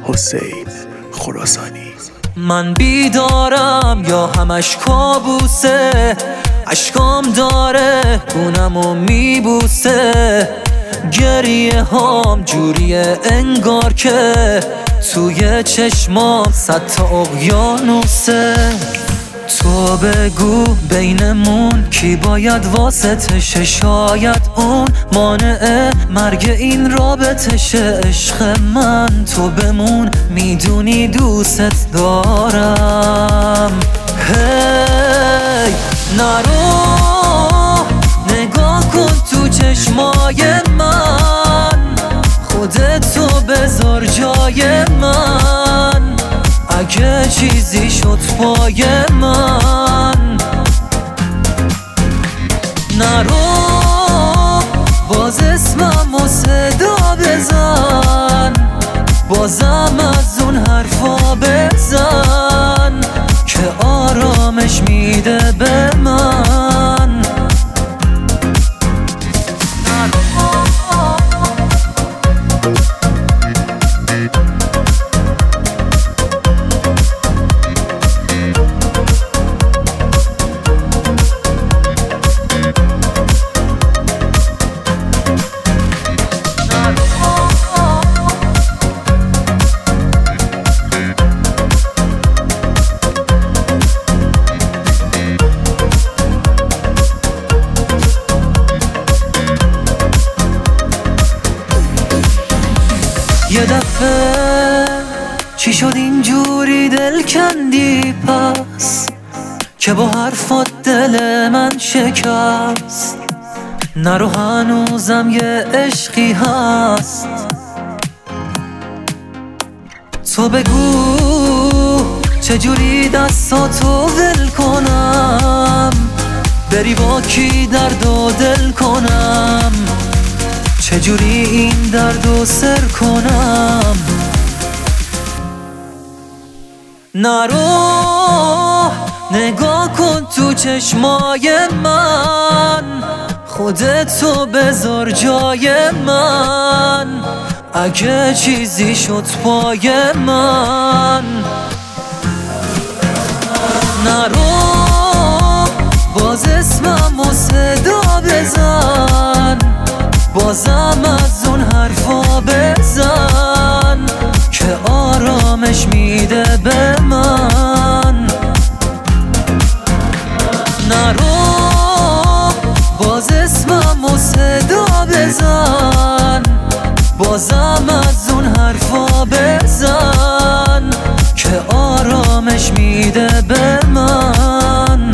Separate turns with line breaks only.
حسین خراسانی.
من بیدارم یا همش کابوسه، اشکام داره خونمو میبوسه، گریه هام جوریه انگار که توی چشمام 100 تا اقیانوسه. تو بگو بینمون کی باید واسطشه، شاید اون مانع مرگ این رابطشه. عشق من تو بمون، میدونی دوست دارم. هی نرو، نگاه کن تو چشمای من، خودتو بذار جای من. اگه چیزی شد پای من، نرو باز اسمم و صدا بزن، بازم از اون حرفا بزن که آرامش میده به من. یه دفعه چی شد اینجوری دل کندی پس، که با حرفات دل من شکست؟ نرو هنوزم یه عشقی هست. تو بگو چجوری دستاتو ول کنم، بری با کی درد و دل کنم، چجوری این دردو سر کنم. نرو، نگاه کن تو چشمای من، خودتو بذار جای من. اگه چیزی شد پای من، نرو باز اسمم و صدا بزن، بازم از اون حرفا بزن که آرامش میده به من. نرو باز اسمم و صدا بزن، بازم از اون حرفا بزن که آرامش میده به من.